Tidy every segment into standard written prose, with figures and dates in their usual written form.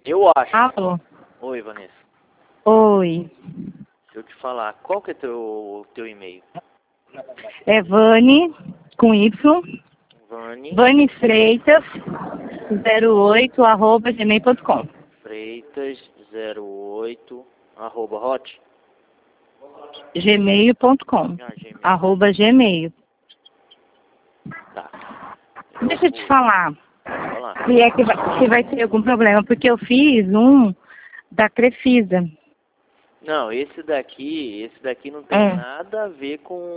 Eu acho. Alô? Oi, Vanessa. Oi. Deixa eu te falar. Qual que é teu e-mail? É Vani, com Y, Vani Vani Freitas, 08, @gmail.com. Freitas 08 @hot. Gmail.com. Gmail. @gmail. Tá. Deixa eu te falar. Vai lá. Se é que vai ter algum problema, porque eu fiz um da Crefisa. Não, esse daqui não tem nada a ver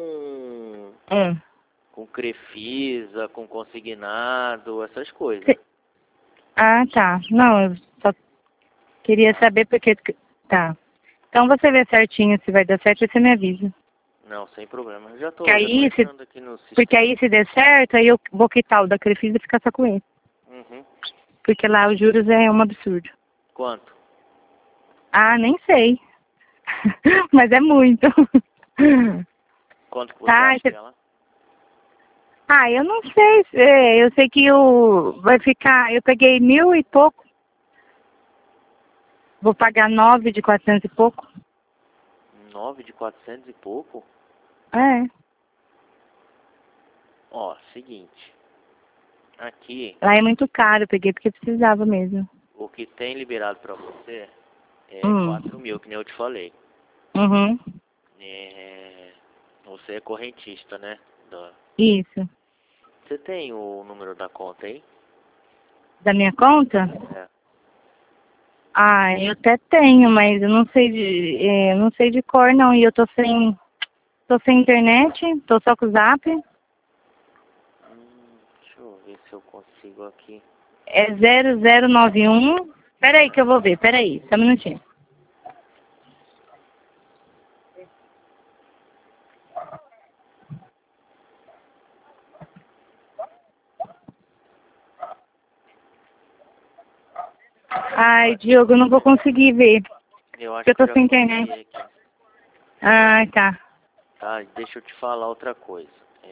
com Crefisa, com consignado, essas coisas. Ah, tá. Não, eu só queria saber porque... Tá. Então você vê certinho se vai dar certo e você me avisa. Não, sem problema. Eu já tô Aí, entrando aqui no sistema. porque aí se der certo, aí eu vou quitar o da Crefisa e ficar só com ele. Uhum. Porque lá os juros é um absurdo. Quanto? Ah, nem sei. Mas é muito. Quanto que você Tá, acha dela? Ah, eu não sei. Eu sei que vai ficar... Eu peguei 1.000 e pouco. Vou pagar 9 de 400 e pouco. 9 de 400 e pouco? É. Ó, seguinte. Aqui, Lá é muito caro, eu peguei porque precisava mesmo. o que tem liberado pra você é 4.000, que nem eu te falei. Uhum. Você é correntista, né? Isso. Você tem o número da conta aí? Da minha conta? É. Ah, eu até tenho, mas eu não sei de cor não. E eu tô sem internet, tô só com o Zap. Deixa eu ver se eu consigo aqui. É 0091. Peraí que eu vou ver, peraí, só um minutinho. Ai, Diogo, eu não vou conseguir ver. Eu acho Porque que eu eu tô já sem consegui internet. aqui. Ah, tá. Tá, deixa eu te falar outra coisa.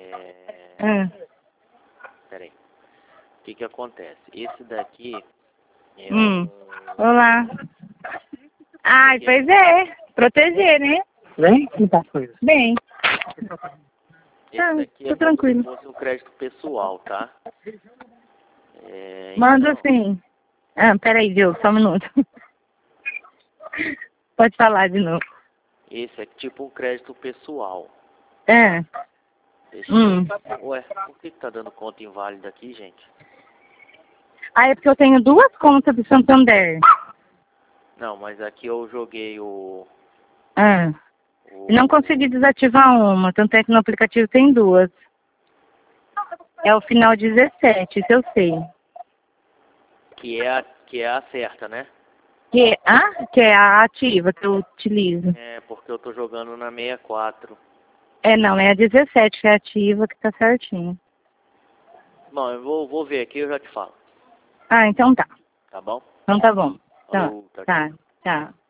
Peraí. O que que acontece? Esse daqui é Olá. Ai, pois é. Proteger, né? Bem? Como tá as coisas? Bem. Esse daqui Tô é como tranquilo. se fosse um crédito pessoal, tá? Manda Então, sim. Ah, peraí, Diogo, só um minuto. Pode falar de novo. esse é tipo um crédito pessoal. Deixa eu... Ué, por que tá dando conta inválida aqui, gente? Ah, é porque eu tenho duas contas do Santander. Não, mas aqui eu joguei Não consegui desativar uma, tanto é que no aplicativo tem duas. É o final 17, isso eu sei. Que é a certa, né? Que é a ativa que eu utilizo. É, porque eu tô jogando na 64. Não, é a 17 que é ativa, que tá certinho. Bom, eu vou ver aqui e eu já te falo. Ah, então tá. Tá bom? Então tá bom. Falou, tchau, tchau. Tá, tchau.